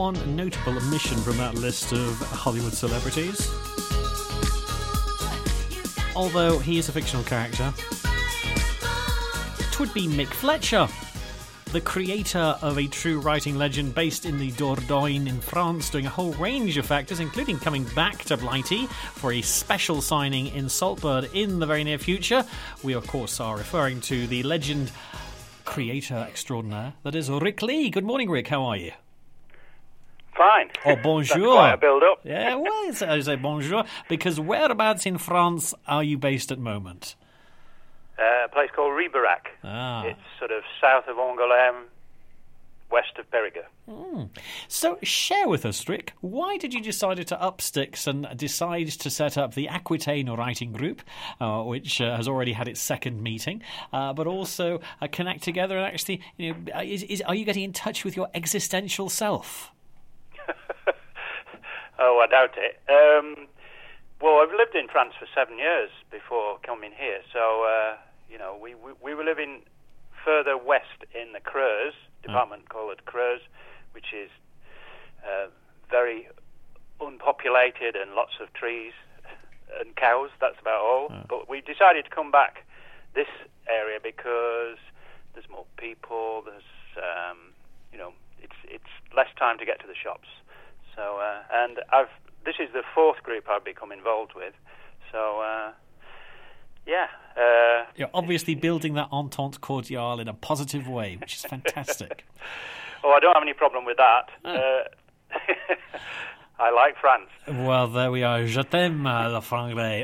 one notable omission from that list of Hollywood celebrities. Although he is a fictional character. It would be Mick Fletcher, the creator of a true writing legend based in the Dordogne in France, doing a whole range of factors, including coming back to Blighty for a special signing in Saltburn in the very near future. We, of course, are referring to the legend creator extraordinaire, that is Rick Lee. Good morning, Rick. How are you? Fine. Oh, bonjour. That's quite a build-up. Yeah, well, I say bonjour, because whereabouts in France are you based at the moment? A place called Ribérac. It's sort of south of Angoulême, west of Périgueux. So share with us, Rick, why did you decide to up sticks and decide to set up the Aquitaine Writing Group, which has already had its second meeting, but also connect together and actually, are you getting in touch with your existential self? Oh, I doubt it. Well, I've lived in France for 7 years before coming here, so we were living further west in the Creuse department called Creuse, which is very unpopulated and lots of trees and cows. That's about all. But we decided to come back this area because there's more people. There's it's less time to get to the shops. So and this is the fourth group I've become involved with. So. You're obviously building that entente cordiale in a positive way, which is fantastic. Oh, I don't have any problem with that. I like France. Well, there we are. Je t'aime, la Franglais.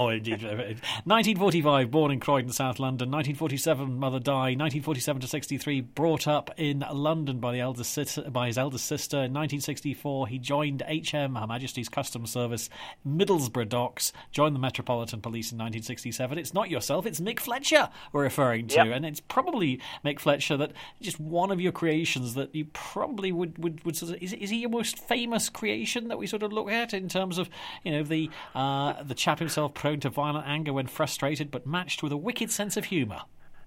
1945, born in Croydon, South London. 1947, mother died. 1947 to 63, brought up in London by his eldest sister. In 1964, he joined HM, Her Majesty's Customs Service, Middlesbrough Docks, joined the Metropolitan Police in 1967. It's not yourself, it's Mick Fletcher we're referring to. Yep. And it's probably Mick Fletcher that just one of your creations that you probably would sort of, is he your most famous creation that we sort of look at in terms of, the chap himself prone to violent anger when frustrated, but matched with a wicked sense of humour?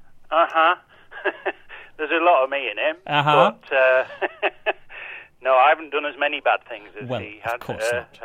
There's a lot of me in him, but no, I haven't done as many bad things as he had. Of course not.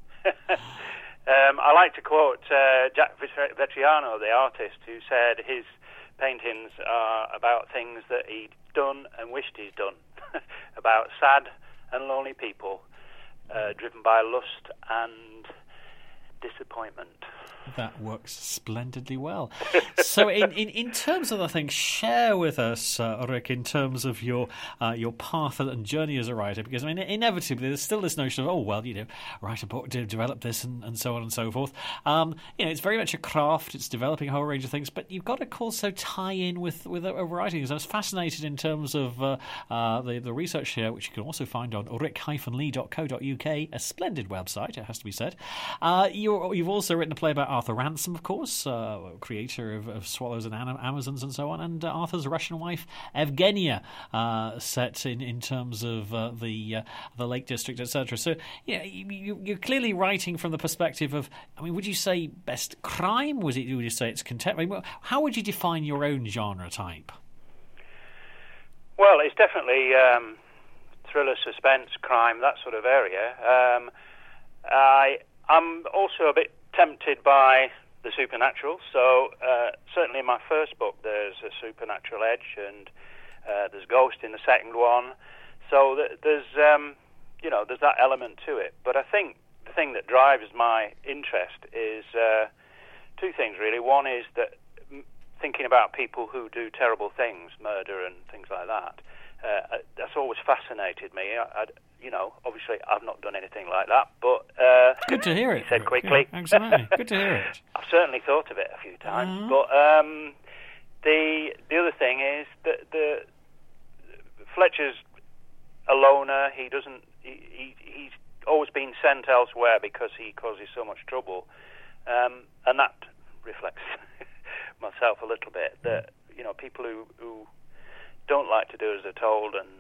I like to quote Jack Vetriano, the artist, who said his paintings are about things that he'd done and wished he'd done, about sad and lonely people. Driven by lust and disappointment. That works splendidly well. So in terms of the thing, share with us, Rick, in terms of your path and journey as a writer, because, inevitably there's still this notion of, write a book, develop this, and so on and so forth. It's very much a craft, it's developing a whole range of things, but you've got to also tie in with writing. So I was fascinated in terms of the research here, which you can also find on rick-lee.co.uk, a splendid website, it has to be said. You've also written a play about Arthur Ransom, of course, creator of Swallows and Amazons and so on, and Arthur's Russian wife, Evgenia, set in terms of the Lake District, etc. So, you're clearly writing from the perspective of, would you say best crime? Would you say it's contemporary? How would you define your own genre type? Well, it's definitely thriller, suspense, crime, that sort of area. I'm also a bit tempted by the supernatural, so certainly in my first book there's a supernatural edge, and there's ghost in the second one, so there's that element to it. But I think the thing that drives my interest is two things really. One is that thinking about people who do terrible things, murder and things like that, that's always fascinated me. Obviously I've not done anything like that, but good to hear it. Said quickly. Yeah, absolutely, good to hear it. I've certainly thought of it a few times, but the other thing is that the Fletcher's a loner. He's always been sent elsewhere because he causes so much trouble, and that reflects myself a little bit. That people who don't like to do as they're told, and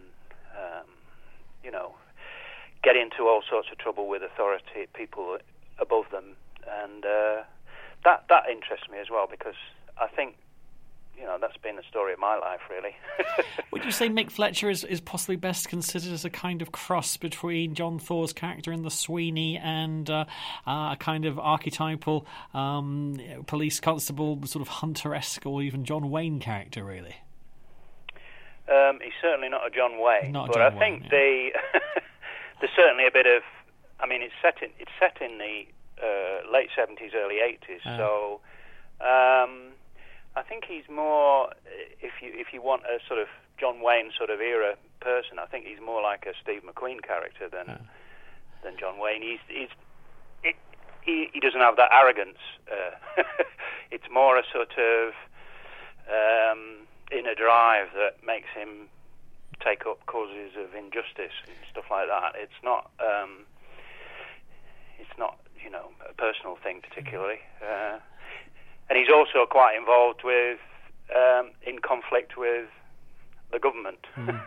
get into all sorts of trouble with authority people above them, and that interests me as well, because I think that's been the story of my life, really. Would you say Mick Fletcher is possibly best considered as a kind of cross between John Thor's character in The Sweeney and a kind of archetypal police constable, sort of Hunter-esque, or even John Wayne character, really? He's certainly not a John Wayne, not but John I think Wayne, there's certainly a bit of. I mean, it's set in the late 70s, early 80s, so. I think he's more, if you want a sort of John Wayne sort of era person, I think he's more like a Steve McQueen character than John Wayne. He doesn't have that arrogance. It's more a sort of inner drive that makes him take up causes of injustice and stuff like that. It's not a personal thing particularly. And he's also quite involved with, in conflict with the government.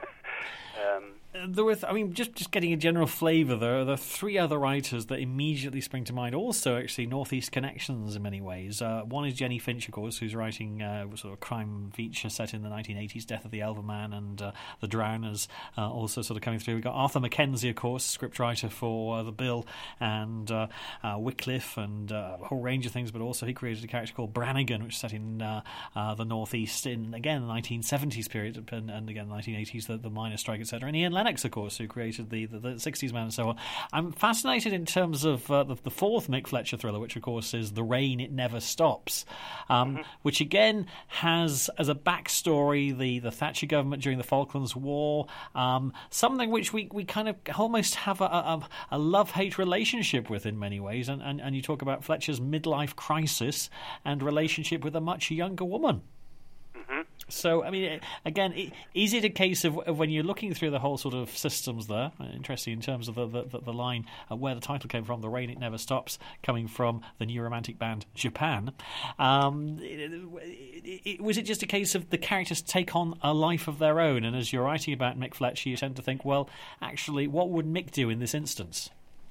Just getting a general flavour, there are three other writers that immediately spring to mind, also actually Northeast connections in many ways. One is Jenny Finch, of course, who's writing sort of a crime feature set in the 1980s, Death of the Elverman and The Drowners, also sort of coming through. We've got Arthur Mackenzie, of course, scriptwriter for The Bill and Wycliffe and a whole range of things, but also he created a character called Brannigan, which is set in the Northeast in, again, the 1970s period, and again, the 1980s, the miners' strike, etc. And Ian Lennox, of course, who created the 60s Man and so on. I'm fascinated in terms of the fourth Mick Fletcher thriller, which of course is The Rain, It Never Stops, which again has as a backstory the Thatcher government during the Falklands War, something which we kind of almost have a love-hate relationship with in many ways, and you talk about Fletcher's midlife crisis and relationship with a much younger woman. So, I mean, again, is it a case of when you're looking through the whole sort of systems there, interesting in terms of the line where the title came from, The Rain, It Never Stops, coming from the new romantic band Japan, was it just a case of the characters take on a life of their own, and as you're writing about Mick Fletcher, you tend to think, well, actually, what would Mick do in this instance?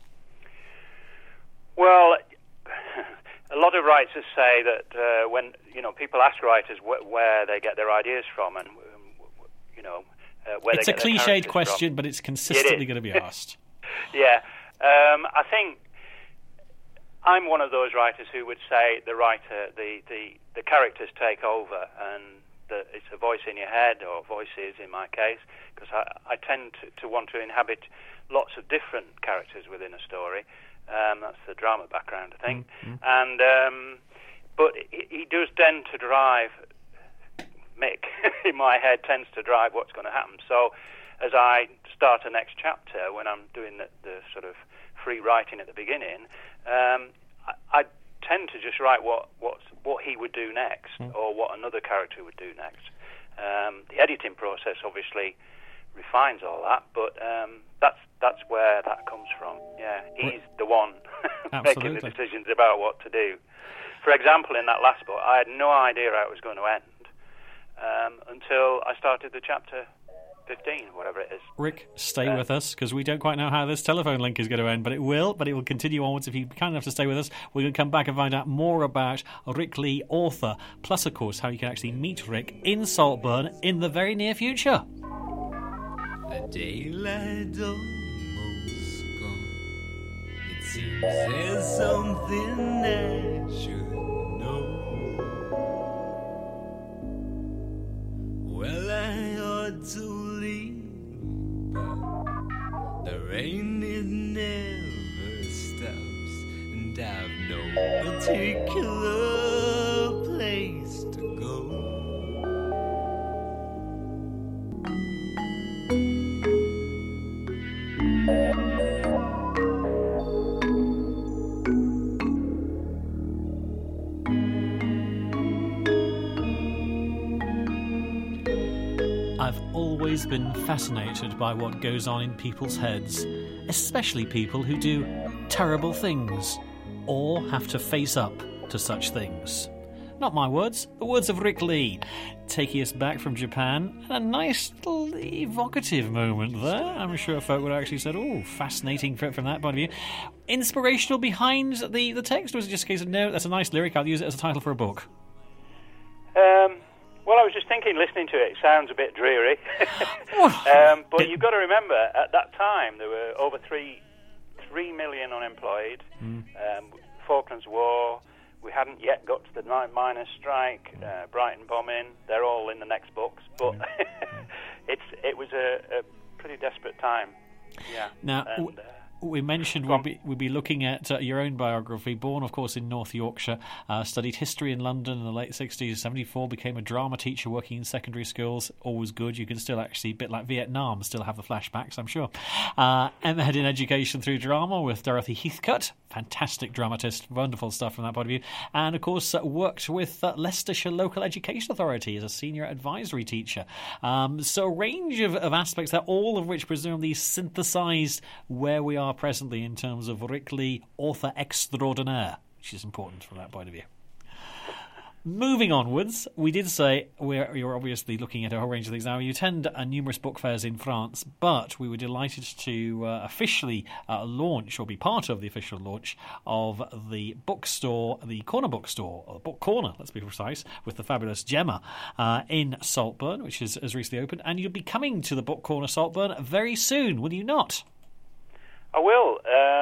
Well, a lot of writers say that when people ask writers where they get their ideas from, and where it's they a get their cliched question, from. But it's consistently going to be asked. Yeah, I think I'm one of those writers who would say the writer, the characters take over, and it's a voice in your head, or voices in my case, because I tend to want to inhabit lots of different characters within a story. That's the drama background, I think. And but he does tend to drive, Mick, in my head, tends to drive what's going to happen. So as I start a next chapter, when I'm doing the sort of free writing at the beginning, I tend to just write what he would do next, or what another character would do next. The editing process obviously refines all that, but that's where that comes from. Yeah, he's the one making the decisions about what to do. For example, in that last book, I had no idea how it was going to end until I started the chapter 15, whatever it is. Rick, stay with us, because we don't quite know how this telephone link is going to end, but it will continue onwards if you're kind enough to stay with us. We're going to come back and find out more about Rick Lee, author, plus, of course, how you can actually meet Rick in Saltburn in the very near future. The daylight almost gone. It seems there's something I should know. Well, I ought to leave, but the rain, it never stops, and I've no particular place to go. I've always been fascinated by what goes on in people's heads, especially people who do terrible things or have to face up to such things. Not my words, the words of Rick Lee, taking us back from Japan, and a nice little evocative moment there. I'm sure folk would actually say, oh, fascinating from that point of view. Inspirational behind the text, or was it just a case of, no, that's a nice lyric, I'll use it as a title for a book? Well, I was just thinking, listening to it sounds a bit dreary. But you've got to remember, at that time, there were over 3 million unemployed, Falklands War, we hadn't yet got to the miners' strike, Brighton bombing, they're all in the next books, but it was a pretty desperate time. Yeah. Now, we mentioned we'd be looking at your own biography. Born, of course, in North Yorkshire, studied history in London in the late 60s, 74, became a drama teacher working in secondary schools. Always good. You can still actually, a bit like Vietnam, still have the flashbacks, I'm sure. Emma in education through drama with Dorothy Heathcote. Fantastic dramatist. Wonderful stuff from that point of view. And, of course, worked with Leicestershire Local Education Authority as a senior advisory teacher. So a range of aspects there, all of which presumably synthesised where we are presently in terms of Rick Lee, author extraordinaire, which is important from that point of view. Moving onwards, we did say you're obviously looking at a whole range of things now. You attend numerous book fairs in France, but we were delighted to officially launch, or be part of the official launch, of the bookstore, the Corner Bookstore, or Book Corner, let's be precise, with the fabulous Gemma in Saltburn, which has recently opened. And you'll be coming to the Book Corner Saltburn very soon, will you not? I will.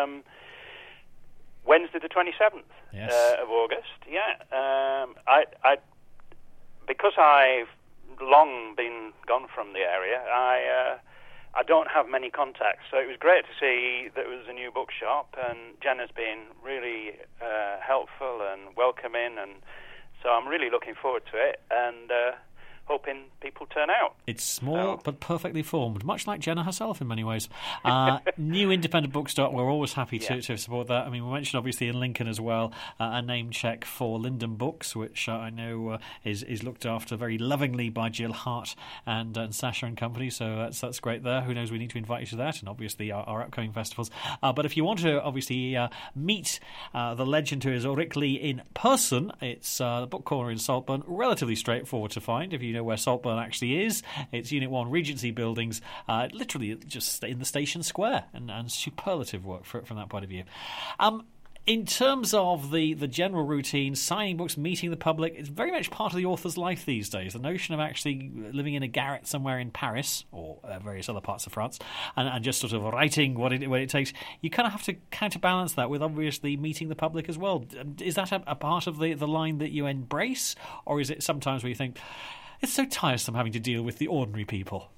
Wednesday the 27th of August. Yeah. I because I've long been gone from the area, I don't have many contacts. So it was great to see that there was a new bookshop, and Jenna's been really helpful and welcoming, and so I'm really looking forward to it, and hoping people turn out. It's small but perfectly formed, much like Jenna herself in many ways. New independent bookstore, we're always happy to support that. I mean, we mentioned obviously in Lincoln as well a name check for Linden Books, which I know is looked after very lovingly by Jill Hart and Sasha and company, so that's great there. Who knows, we need to invite you to that, and obviously our upcoming festivals. But if you want to obviously meet the legend who is Rick Lee in person, it's the Book Corner in Saltburn, relatively straightforward to find if you know where Saltburn actually is. It's Unit 1 Regency Buildings, literally just in the station square, and superlative work from that point of view. In terms of the general routine, signing books, meeting the public, it's very much part of the author's life these days. The notion of actually living in a garret somewhere in Paris or various other parts of France and just sort of writing what it takes, you kind of have to counterbalance that with obviously meeting the public as well. Is that a part of the line that you embrace, or is it sometimes where you think, it's so tiresome having to deal with the ordinary people?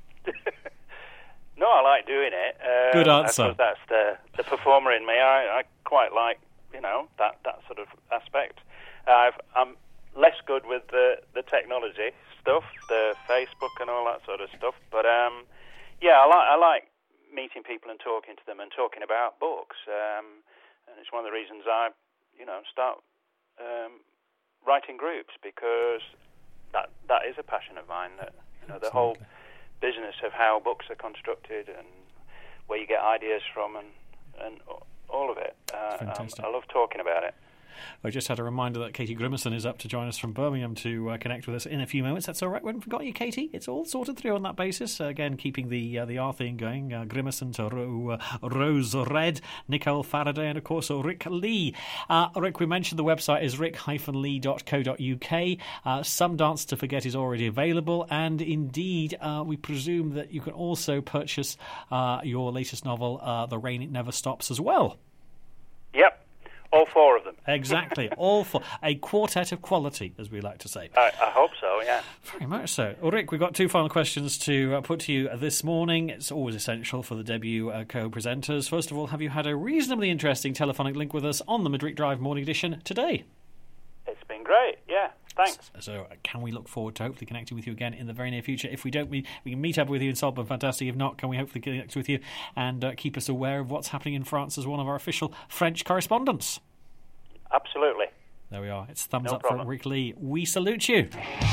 No, I like doing it. Good answer. I suppose that's the performer in me. I quite like, that sort of aspect. I'm less good with the technology stuff, the Facebook and all that sort of stuff. But I like meeting people and talking to them and talking about books. And it's one of the reasons I, start writing groups, because that is a passion of mine. That the whole business of how books are constructed and where you get ideas from and all of it. I love talking about it. I just had a reminder that Katie Grimmerson is up to join us from Birmingham to connect with us in a few moments. That's all right. We haven't forgot you, Katie. It's all sorted through on that basis. Again, keeping the R thing going. Grimmerson to Rose Red, Nicole Faraday, and of course Rick Lee. Rick, we mentioned the website is rick-lee.co.uk. Some Dance to Forget is already available, and indeed we presume that you can also purchase your latest novel, The Rain It Never Stops, as well. Yep. All 4 of them. Exactly. All 4. A quartet of quality, as we like to say. I hope so, yeah. Very much so. Well, Rick, we've got 2 final questions to put to you this morning. It's always essential for the debut co-presenters. First of all, have you had a reasonably interesting telephonic link with us on the Midweek Drive Morning Edition today? It's been great, yeah. Thanks. So can we look forward to hopefully connecting with you again in the very near future? If we don't, we can meet up with you in Saltburn. Fantastic. If not, can we hopefully connect with you and keep us aware of what's happening in France as one of our official French correspondents? Absolutely. There we are. It's thumbs no up problem. for Rick Lee. We salute you.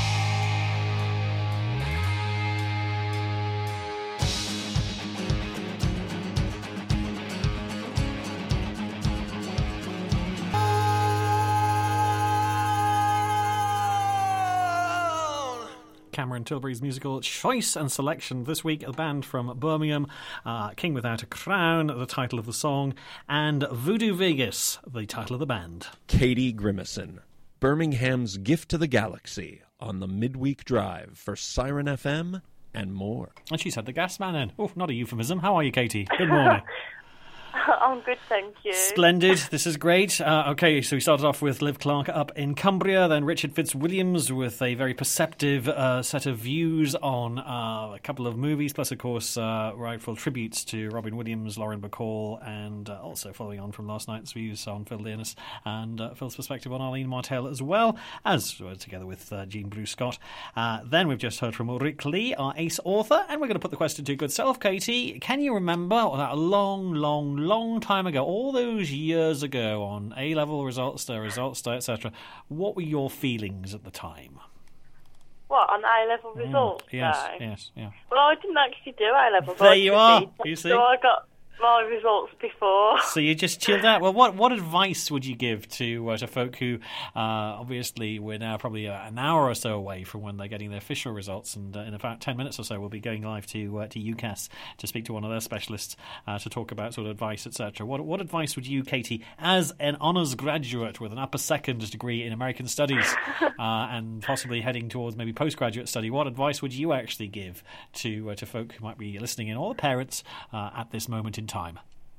Cameron Tilbury's musical choice and selection this week, a band from Birmingham, King Without a Crown, the title of the song, and Voodoo Vegas, the title of the band. Katie Grimmerson, Birmingham's gift to the galaxy, on the Midweek Drive for Siren FM and more. And she's had the gas man in. Oh, not a euphemism. How are you, Katie? Good morning. I'm good, thank you. Splendid. This is great. Okay, so we started off with Liv Clark up in Cumbria, then Richard Fitzwilliams with a very perceptive set of views on a couple of movies, plus, of course, rightful tributes to Robin Williams, Lauren Bacall, and also following on from last night's views on Phil Dearness and Phil's perspective on Arlene Martell as well, as together with Jean Bruce Scott. Then we've just heard from Ulrich Lee, our ace author, and we're going to put the question to your good self, Katie. Can you remember that long time ago, all those years ago, on A-level results day, etc., what were your feelings at the time? What, on A-level results day? Yes. Well, I didn't actually do A-levels. There you are, you see. So I got my results before. So you just chilled out. Well, what advice would you give to folk who, obviously, we're now probably an hour or so away from when they're getting their official results, and in about 10 minutes or so we'll be going live to UCAS to speak to one of their specialists to talk about sort of advice, etc. What advice would you, Katie, as an honours graduate with an upper second degree in American Studies and possibly heading towards maybe postgraduate study, what advice would you actually give to folk who might be listening in, or the parents at this moment in time?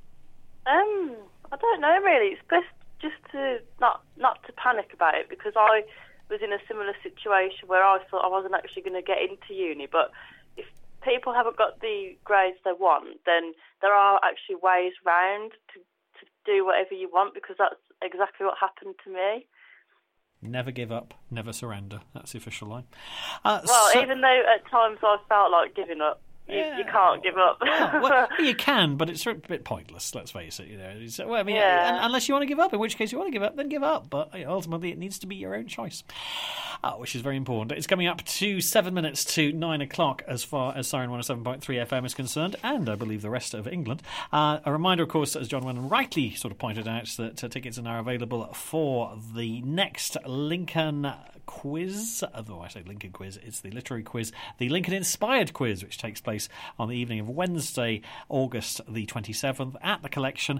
I don't know really. It's best just to not to panic about it, because I was in a similar situation where I thought I wasn't actually going to get into uni. But if people haven't got the grades they want, then there are actually ways round to do whatever you want, because that's exactly what happened to me. Never give up, never surrender. That's the official line. Even though at times I felt like giving up. You can't give up. well, you can, but it's a bit pointless, let's face it. Unless you want to give up, in which case you want to give up, then give up. But ultimately, it needs to be your own choice, which is very important. It's coming up to 7 minutes to 9 o'clock as far as Siren 107.3 FM is concerned, and I believe the rest of England. A reminder, of course, as John Wennon rightly sort of pointed out, that tickets are now available for the next Lincoln quiz. Although I say Lincoln quiz, it's the literary quiz, the Lincoln Inspired quiz, which takes place on the evening of Wednesday, August the 27th at the Collection,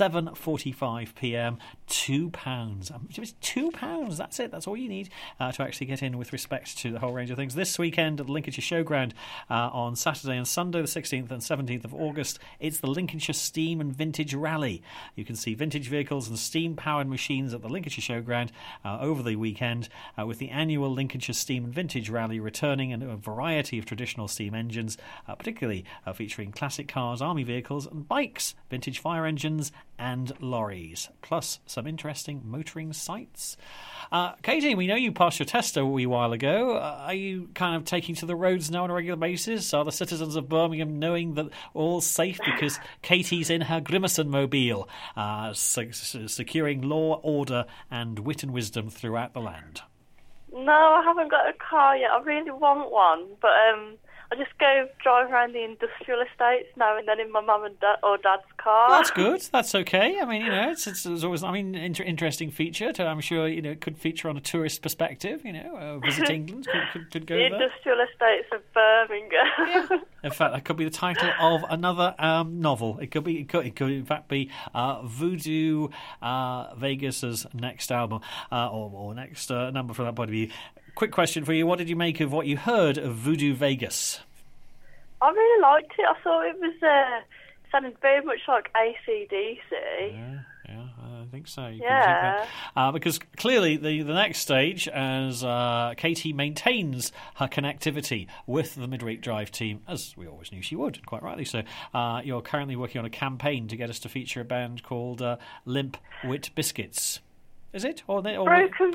7:45 p.m. £2. Just £2. That's it. That's all you need to actually get in with respect to the whole range of things. This weekend at the Lincolnshire Showground on Saturday and Sunday, the 16th and 17th of August, it's the Lincolnshire Steam and Vintage Rally. You can see vintage vehicles and steam-powered machines at the Lincolnshire Showground over the weekend, with the annual Lincolnshire Steam and Vintage Rally returning, and a variety of traditional steam engines, particularly featuring classic cars, army vehicles and bikes, vintage fire engines and lorries, plus some interesting motoring sites. Katie, we know you passed your test a wee while ago. Are you kind of taking to the roads now on a regular basis? Are the citizens of Birmingham knowing that all's safe because Katie's in her Grimmerson mobile, securing law, order and wit and wisdom throughout the land? No, I haven't got a car yet. I really want one, but I just go drive around the industrial estates now and then in my mum and dad's car. Well, that's good. That's okay. I mean, it's always, interesting feature. I'm sure, it could feature on a tourist perspective. Visit England could go the there. Industrial estates of Birmingham. Yeah. In fact, that could be the title of another novel. It could in fact be Voodoo Vegas's next album or next number from that point of view. Quick question for you. What did you make of what you heard of Voodoo Vegas? I really liked it. I thought it was sounded very much like AC/DC. Yeah, I think so. Because clearly the next stage, as Katie maintains her connectivity with the Midweek Drive team, as we always knew she would, quite rightly so, you're currently working on a campaign to get us to feature a band called Limp Wit Biscuits. Is it? Or Broken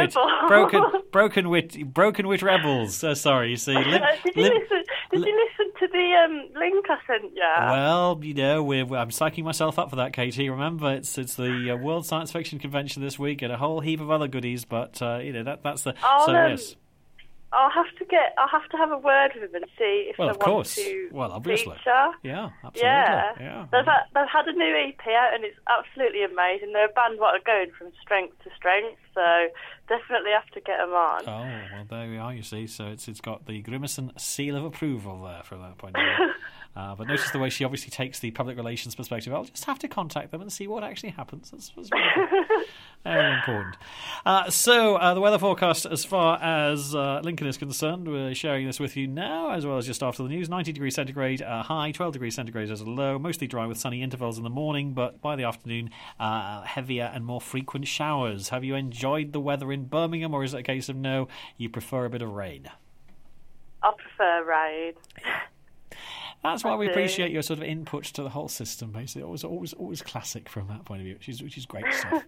Wit Rebels. Sorry, you see. Did you listen to the link I sent you? Well, I'm psyching myself up for that, Katie. Remember, it's the World Science Fiction Convention this week and a whole heap of other goodies. But that's the. Yes. I'll have to have a word with them and see if they want to obviously. feature. Yeah, absolutely. Yeah. They've had a new EP out and it's absolutely amazing. They're a band that are going from strength to strength, so definitely have to get them on. Oh, well, there we are, you see. So it's got the Grimmerson seal of approval there from that point of view. But notice the way she obviously takes the public relations perspective. I'll just have to contact them and see what actually happens. That's really very important. So the weather forecast as far as Lincoln is concerned, we're sharing this with you now, as well as just after the news. 90 degrees centigrade high, 12 degrees centigrade as a low, mostly dry with sunny intervals in the morning, but by the afternoon, heavier and more frequent showers. Have you enjoyed the weather in Birmingham, or is it a case of no, you prefer a bit of rain? I prefer rain. That's why we appreciate your sort of input to the whole system, basically. Always classic from that point of view, which is great stuff.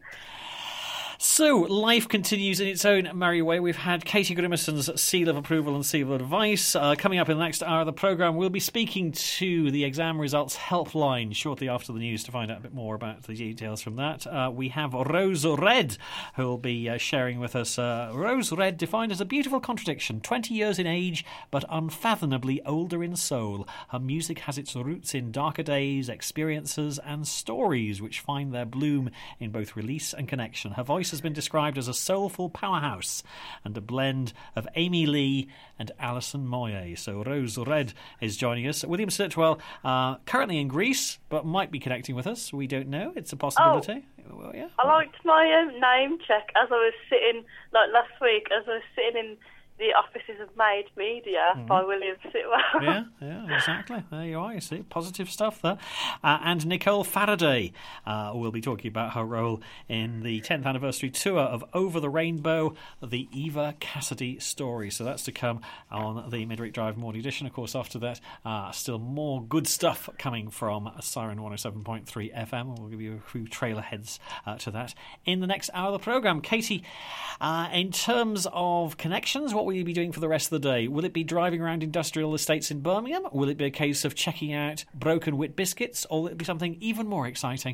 So, life continues in its own merry way. We've had Katie Grimerson's seal of approval and seal of advice. Coming up in the next hour of the programme, we'll be speaking to the exam results helpline shortly after the news to find out a bit more about the details from that. We have Rose Red, who will be sharing with us. Rose Red, defined as a beautiful contradiction, 20 years in age, but unfathomably older in soul. Her music has its roots in darker days, experiences and stories which find their bloom in both release and connection. Her voice has been described as a soulful powerhouse and a blend of Amy Lee and Alison Moyet. So Rose Red is joining us. William Sitwell, currently in Greece, but might be connecting with us. We don't know. It's a possibility. Well, yeah. I liked my name check as I was sitting, like last week, as I was sitting in the offices of Made Media by William Sitwell. Yeah, exactly. There you are, you see. Positive stuff there. And Nicole Faraday will be talking about her role in the 10th anniversary tour of Over the Rainbow, the Eva Cassidy story. So that's to come on the Midweek Drive morning edition. Of course, after that, still more good stuff coming from Siren 107.3 FM. We'll give you a few trailer heads to that in the next hour of the programme. Katie, in terms of connections, what will you be doing for the rest of the day? Will it be driving around industrial estates in Birmingham? Will it be a case of checking out broken wheat biscuits? Or will it be something even more exciting?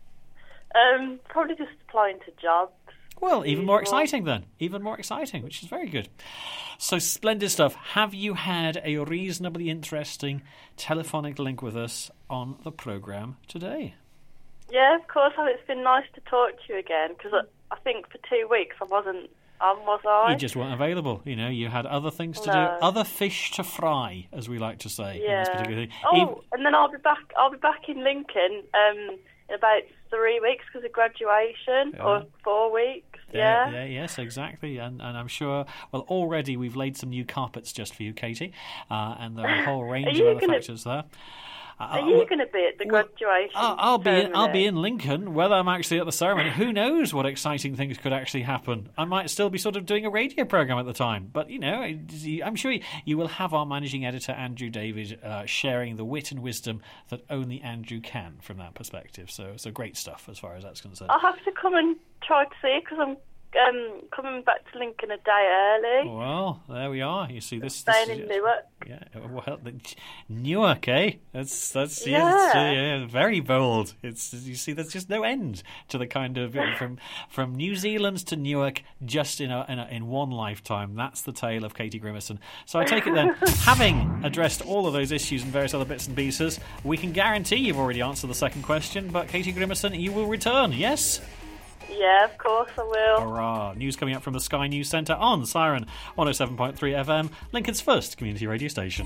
Probably just applying to jobs. Well, even more exciting then. Even more exciting, which is very good. So splendid stuff. Have you had a reasonably interesting telephonic link with us on the programme today? Yeah, of course. It's been nice to talk to you again, because I think for 2 weeks I wasn't. Was I? You just weren't availavaable. You know, you had other things to do, other fish to fry, as we like to say. Yeah. In this particular thing. And then I'll be back in Lincoln in about 3 weeks because of graduation, or 4 weeks. Yeah. Yes, exactly. And I'm sure. Well, already we've laid some new carpets just for you, Katie, and there are a whole range of other factors there. Are you going to be at the graduation? I'll be in Lincoln. Whether I'm actually at the ceremony, who knows what exciting things could actually happen. I might still be sort of doing a radio programme at the time. But, you know, I'm sure you will have our managing editor, Andrew David, sharing the wit and wisdom that only Andrew can from that perspective. So great stuff as far as that's concerned. I'll have to come and try to see because I'm coming back to Lincoln a day early. Well, there we are. You see, this staying in Newark. Yeah, well, Newark, eh? That's very bold. You see, there's just no end to the kind of from New Zealand to Newark just in one lifetime. That's the tale of Katie Grimerson. So I take it then, having addressed all of those issues and various other bits and pieces, we can guarantee you've already answered the second question. But Katie Grimerson, you will return, yes? Yeah, of course I will. Hurrah. News coming up from the Sky News Centre on Siren 107.3 FM, Lincoln's first community radio station.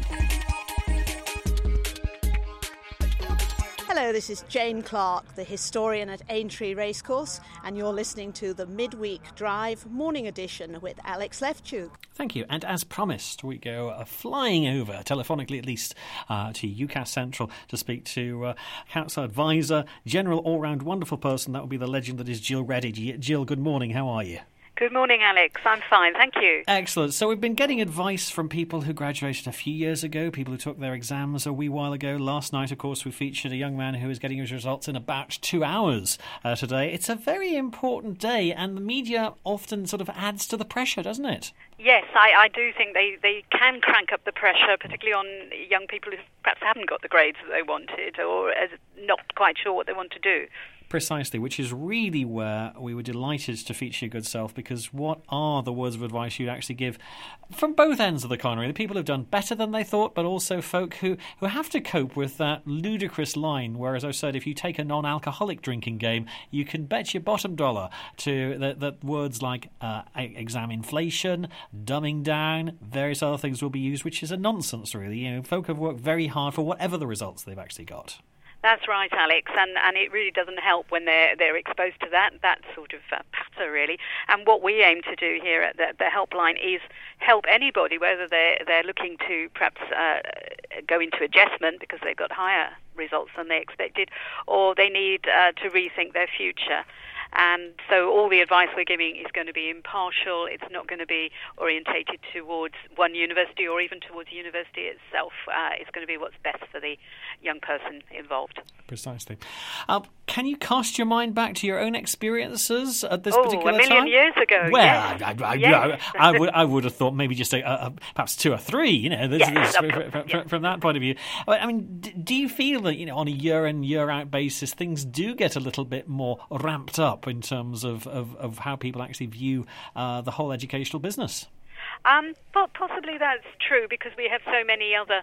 Hello, this is Jane Clark, the historian at Aintree Racecourse, and you're listening to the Midweek Drive morning edition with Alex Lefchuk. Thank you. And as promised, we go flying over, telephonically at least, to UCAS Central to speak to Council Advisor, General all-round wonderful person. That would be the legend that is Jill Reddy. Jill, good morning. How are you? Good morning, Alex. I'm fine, thank you. Excellent. So we've been getting advice from people who graduated a few years ago, people who took their exams a wee while ago. Last night, of course, we featured a young man who is getting his results in about 2 hours today. It's a very important day, and the media often sort of adds to the pressure, doesn't it? Yes, I do think they can crank up the pressure, particularly on young people who perhaps haven't got the grades that they wanted or are not quite sure what they want to do. Precisely, which is really where we were delighted to feature Your Good Self, because what are the words of advice you'd actually give from both ends of the coin, really? People who've done better than they thought, but also folk who have to cope with that ludicrous line where, as I said, if you take a non-alcoholic drinking game, you can bet your bottom dollar to that words like exam inflation, dumbing down, various other things will be used, which is a nonsense, really. You know, folk have worked very hard for whatever the results they've actually got. That's right, Alex, and it really doesn't help when they're exposed to that sort of patter, really. And what we aim to do here at the helpline is help anybody, whether they're looking to perhaps go into adjustment because they've got higher results than they expected, or they need to rethink their future. And so all the advice we're giving is going to be impartial. It's not going to be orientated towards one university or even towards the university itself. It's going to be what's best for the young person involved. Precisely. Can you cast your mind back to your own experiences at this particular time? A million years ago. Well, yes. I would have thought maybe just perhaps 2 or 3. You know, from that point of view. I mean, do you feel that, you know, on a year in year out basis, things do get a little bit more ramped up in terms of how people actually view the whole educational business? But possibly that's true, because we have so many other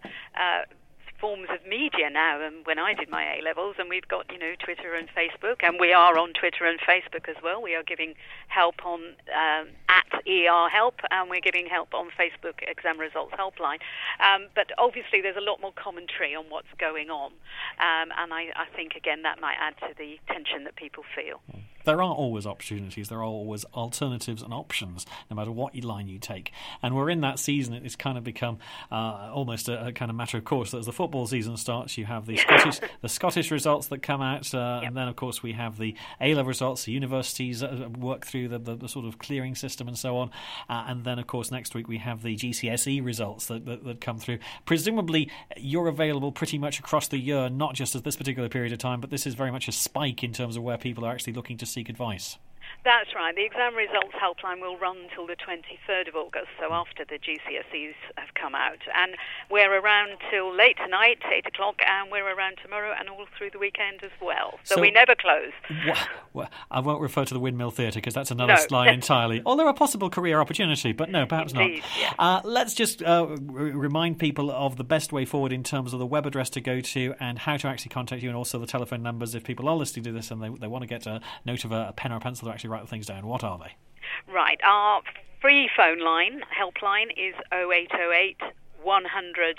forms of media now than when I did my A-levels, and we've got, you know, Twitter and Facebook, and we are on Twitter and Facebook as well. We are giving help on at ER Help, and we're giving help on Facebook Exam Results Helpline. But obviously there's a lot more commentary on what's going on, and I think, again, that might add to the tension that people feel. There are always opportunities, there are always alternatives and options, no matter what line you take. And we're in that season. It's kind of become almost a kind of matter of course that as the football season starts, you have the Scottish results that come out, and then, of course, we have the A-level results, the universities work through the sort of clearing system and so on. And then, of course, next week we have the GCSE results that come through. Presumably, you're available pretty much across the year, not just at this particular period of time, but this is very much a spike in terms of where people are actually looking to seek advice. That's right. The Exam Results Helpline will run until the 23rd of August, so after the GCSEs have come out. And we're around till late tonight, 8 o'clock, and we're around tomorrow and all through the weekend as well. So we never close. Well, I won't refer to the Windmill Theatre because that's another line entirely. Although a possible career opportunity, but no, perhaps Indeed, not. Yeah. Let's just remind people of the best way forward in terms of the web address to go to and how to actually contact you, and also the telephone numbers if people are listening to this and they want to get a note of a pen or a pencil to actually write things down. What are they? Right. Our free phone line, helpline, is 0808 100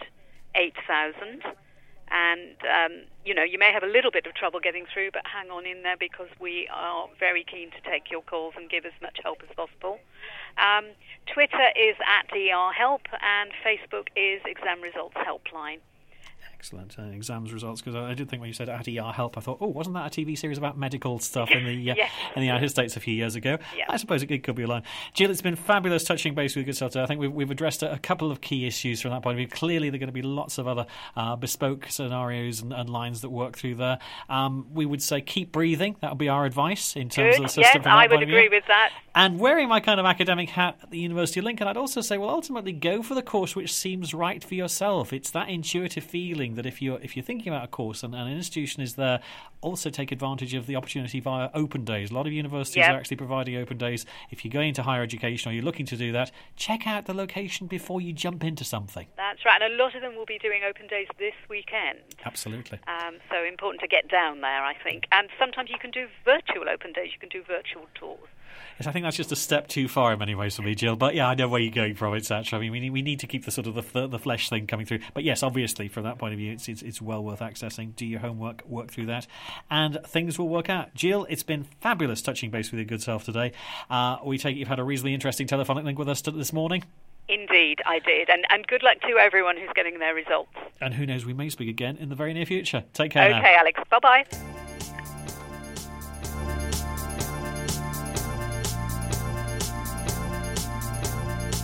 8000. And, you may have a little bit of trouble getting through, but hang on in there because we are very keen to take your calls and give as much help as possible. Twitter is at ER Help, and Facebook is Exam Results Helpline. Excellent. Exams results, because I did think when you said at ER Help, I thought, wasn't that a TV series about medical stuff in the yes. in the United States a few years ago? Yeah. I suppose it could be a line. Jill, it's been fabulous touching base with Good Self today. I think we've addressed a couple of key issues from that point of view. Clearly, there are going to be lots of other bespoke scenarios and lines that work through there. We would say keep breathing. That would be our advice in terms of the system. Yes, I would agree with that. And wearing my kind of academic hat at the University of Lincoln, I'd also say, well, ultimately go for the course which seems right for yourself. It's that intuitive feeling that if you're thinking about a course and an institution is there, also take advantage of the opportunity via open days. A lot of universities are actually providing open days. If you're going into higher education or you're looking to do that, check out the location before you jump into something. That's right, and a lot of them will be doing open days this weekend. Absolutely. So important to get down there, I think. And sometimes you can do virtual open days, you can do virtual tours. Yes, I think that's just a step too far in many ways for me, Jill. But yeah, I know where you're going from, etc. I mean, we need to keep the sort of the flesh thing coming through. But yes, obviously, from that point of view, it's well worth accessing. Do your homework, work through that, and things will work out. Jill, it's been fabulous touching base with your good self today. We take it you've had a reasonably interesting telephonic link with us this morning. Indeed, I did. And good luck to everyone who's getting their results. And who knows, we may speak again in the very near future. Take care now. Okay, Alex. Bye-bye.